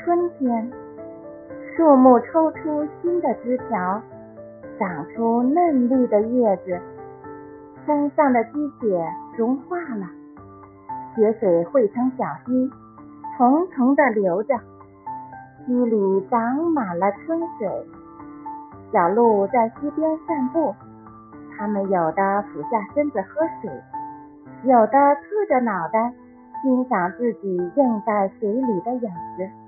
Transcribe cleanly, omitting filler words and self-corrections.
春天，树木抽出新的枝条，长出嫩绿的叶子，山上的积雪融化了，雪水汇成小溪，淙淙地流着，溪里长满了春水。小鹿在溪边散步，它们有的俯下身子喝水，有的侧着脑袋欣赏自己映在水里的影子。